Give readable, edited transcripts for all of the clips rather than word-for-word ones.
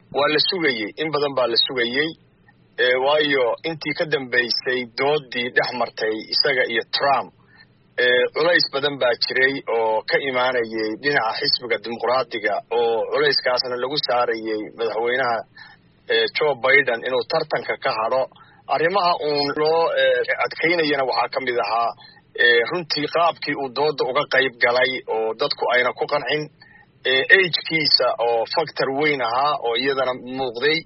waa la sugayey in badan baa la sugayey waayo intii ka dambaysay doodii dhex martay isaga iyo Trump culays badan baa jiray oo ka imaanayay dhinaca xisbiga dimuqraadiga oo culayskaasna lagu saarayay madaxweynaha Joe Biden inuu tartanka ka haro arrimaha uun loo adkaynayana waxaa ka mid ahaa runtii qaabkii uu dooda uga qayb galay oo dadku ayna ku qancin age-kiisa oo factor weyn ahaa oo iyadana muuqday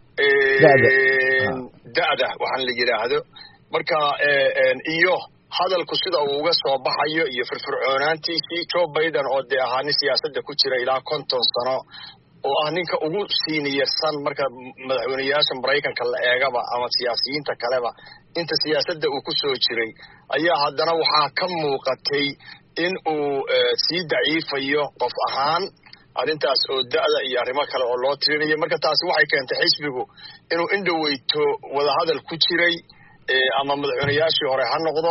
da'da waxaan la yidhaahdo marka iyo hadalku sida uu uga soo baxayo iyo firfircoonaantiisii Joe Biden oo dee ahaa nin siyaasadda ku jira ilaa 50 sano oo ah ninka ugu seniorsan marka madaxweynayaasha Mareykanka la eegaba ama siyaasiyiinta kaleba inta siyaasadda uu ku soo jiray ayaa haddana waxaa ka muuqatay in uu sii daciifayo qof ahaan arrintaas oo da'da iyo arrimo kale oo loo tirinayo marka taasi waxay keentay xisbigu inuu indhaweyto wadahadal ku jiray ama madaxweynayaashii hore ha noqdo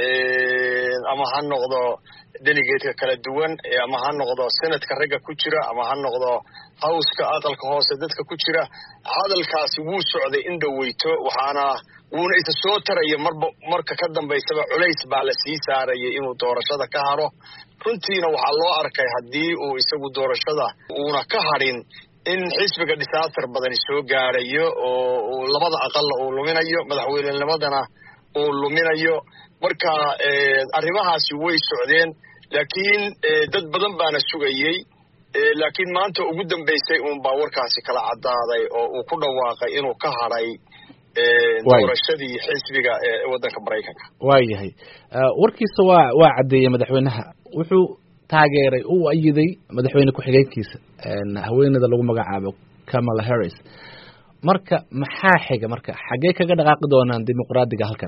ama ha noqdo delegateska kala duwan ama ha noqdo senatka ragga ku jira ama ha noqdo howska aqalka hoose dadka ku jira hadalkaasi wuu socday indhaweyto waxaana wuuna isa soo taraya marka ka dambaysaba culays baa la sii saarayay inuu doorashada ka haro runtiina waxaa loo arkay haddii uu isagu doorashada uuna ka harin in xisbiga disaster badani soo gaarayo oo labada aqalla uu luminayo madaxweynenimadana uu luminayo marka arrimahaasi way socdeen laakiin dad badan baana sugayey laakiin maanta ugu dambaysay uun baa warkaasi kala caddaaday oo uu ku dhawaaqay inuu ka haray doorashadii xisbiga ee waddanka Mareykanka waayahay warkiisa waa caddeeyay madaxweynaha wuxuu taageeray uu ayiday madaxweyne ku-xigeenkiisa haweeneyda lagu magacaabo Kamala Harris marka maxaa xiga marka xagee kaga dhaqaaqi doonaan dimuqraadiga halkan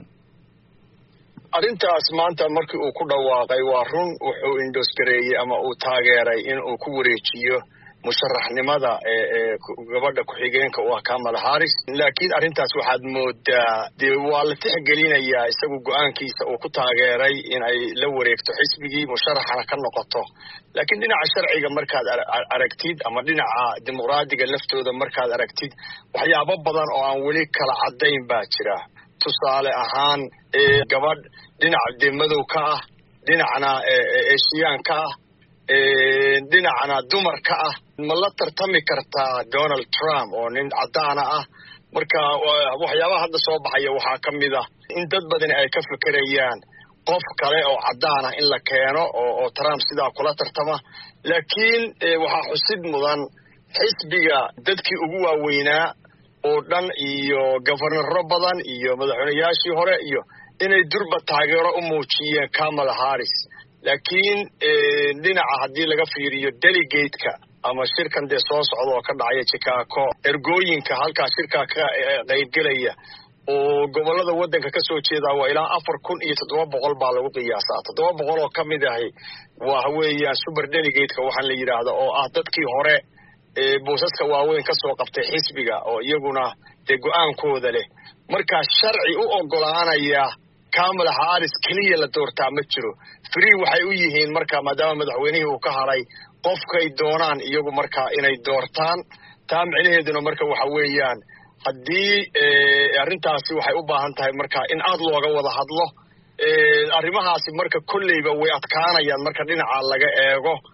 arrintaas maanta markii uu ku dhawaaqay waa run wuxuu indosgareeyey ama uu taageeray in uu ku wareejiyo musharaxnimada gabadha ku-xigeenka u ah Kamala Harris laakiin arrintaas waxaad moodaa dee waa la tixgelinayaa isagu go-aankiisa uu ku taageeray in ay la wareegto xisbigii musharaxana ka noqoto laakiin dhinaca sharciga markaad aragtid ama dhinaca dimuqraadiga laftooda markaad aragtid waxyaabo badan oo aan weli kala caddayn baa jira tusaale ahaan gabadh dhinaca dee madow ka ah dhinacna Asian ka ah dhinacna dumar ka ah ma la tartami kartaa Donald Trump oo nin caddaana ah marka waxyaabaha hadda soo baxaya waxaa ka mid ah in dad badan ay ka fekerayaan qof kale oo caddaana in la keeno oo Trump sidaa kula tartama laakiin waxaa xusid mudan xisbiga dadkii ugu waaweynaa oo dhan iyo governorro badan iyo madaxweynayaashii hore iyo inay durba taageero u muujiyeen Kamala Harris laakiin dhinaca haddii laga fiiriyo delegate-ka ama shirkan dee soo socda oo ka dhacaya Chicago ergooyinka halkaa shirkaa ka qaybgelaya oo gobollada waddanka ka soo jeeda waa ilaa 4,700 baa lagu qiyaasaa 700 oo ka mid ahi waa weeyaan super delegate-ka waxaan la yidhaahdo oo ah dadkii hore boosaska waaweyn ka soo qabtay xisbiga oo iyaguna dee go-aankooda leh markaa sharci u oggolaanaya Kamala Harris keliya la doortaa ma jiro free waxay u yihiin marka maadaama madaxweynihii uu ka haray qofkay doonaan iyagu markaa inay doortaan taa micnaheeduna marka waxa weeyaan haddii arrintaasi waxay u baahan tahay marka in aad looga wada hadlo arrimahaasi marka kolleyba way adkaanayaan marka dhinaca laga eego